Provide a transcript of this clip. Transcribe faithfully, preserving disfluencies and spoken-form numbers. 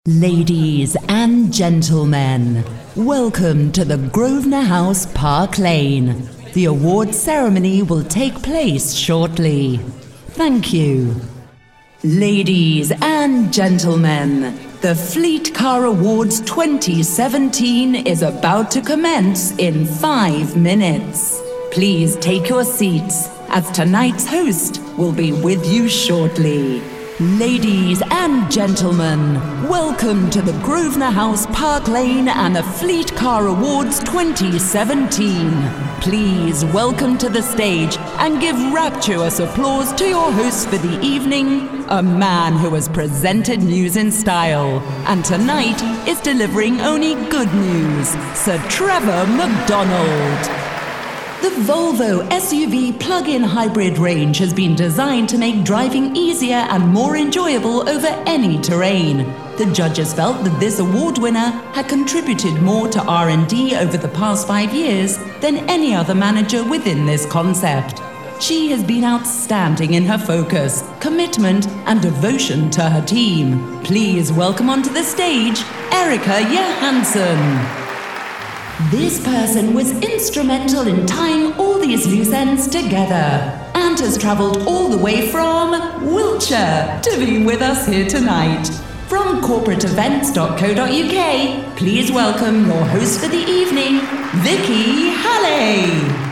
Ladies and gentlemen, welcome to the Grosvenor House, Park Lane. The award ceremony will take place shortly. Thank you. Ladies and gentlemen, the Fleet Car Awards twenty seventeen is about to commence in five minutes. Please take your seats, as tonight's host will be with you shortly. Ladies and gentlemen, welcome to the Grosvenor House, Park Lane and the Fleet Car Awards twenty seventeen. Please welcome to the stage and give rapturous applause to your host for the evening, a man who has presented news in style, and tonight is delivering only good news, Sir Trevor McDonald. The Volvo S U V plug-in hybrid range has been designed to make driving easier and more enjoyable over any terrain. The judges felt that this award winner had contributed more to R and D over the past five years than any other manager within this concept. She has been outstanding in her focus, commitment, and devotion to her team. Please welcome onto the stage, Erica Johansson. This person was instrumental in tying all these loose ends together and has travelled all the way from Wiltshire to be with us here tonight. From corporate events dot co dot U K, please welcome your host for the evening, Vicky Halley.